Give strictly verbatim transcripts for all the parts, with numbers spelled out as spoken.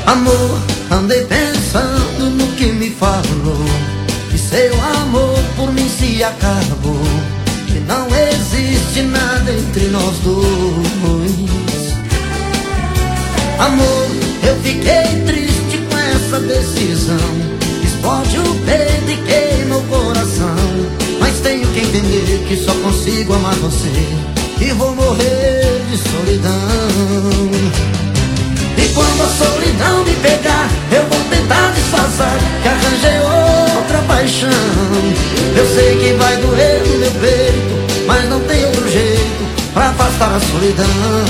Amor, andei pensando no que me falou, que seu amor por mim se acabou, que não existe nada entre nós dois. Amor, eu fiquei triste com essa decisão, explode o peito e queima o coração, mas tenho que entender que só consigo amar você e vou morrer de solidão. E quando a solidão me pegar, eu vou tentar disfarçar que arranjei outra paixão. Eu sei que vai doer no meu peito, mas não tem outro jeito pra afastar a solidão.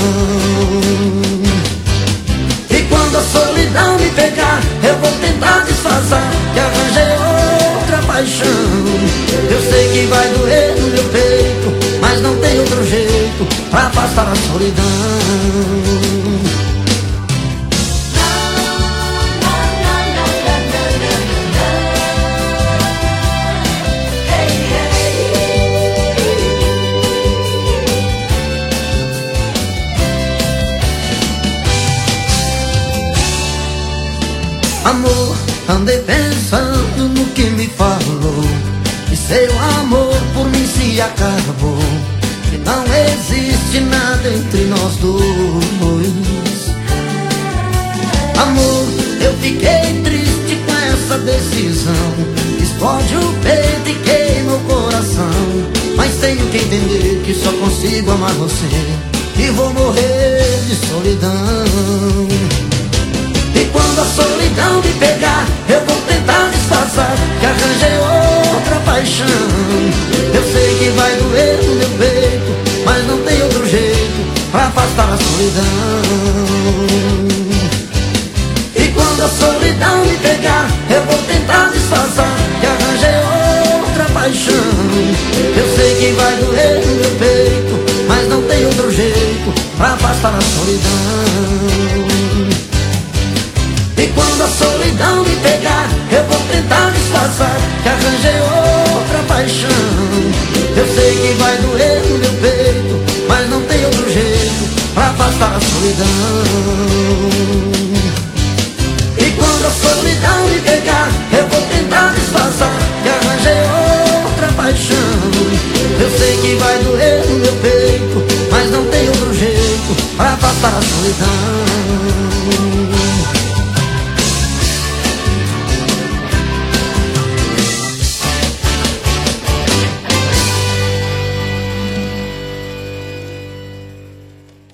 E quando a solidão me pegar, eu vou tentar disfarçar que arranjei outra paixão. Eu sei que vai doer no meu peito, mas não tem outro jeito pra afastar a solidão. Amor, andei pensando no que me falou, que seu amor por mim se acabou, que não existe nada entre nós dois. Amor, eu fiquei triste com essa decisão, explode o peito e queima o coração, mas tenho que entender que só consigo amar você e vou morrer de solidão. E quando a solidão me pegar, eu vou tentar disfarçar que arranjei outra paixão. Eu sei que vai doer no meu peito, mas não tem outro jeito pra afastar a solidão. E quando a solidão me pegar, eu vou tentar disfarçar que arranjei outra paixão. Eu sei que vai doer no meu peito, mas não tem outro jeito pra afastar a solidão. E quando a solidão me pegar, eu vou tentar disfarçar que arranjei outra paixão. Eu sei que vai doer no meu peito, mas não tem outro jeito pra afastar a solidão. E quando a solidão me pegar, eu vou tentar disfarçar que arranjei outra paixão. Eu sei que vai doer no meu peito, mas não tem outro jeito pra afastar a solidão.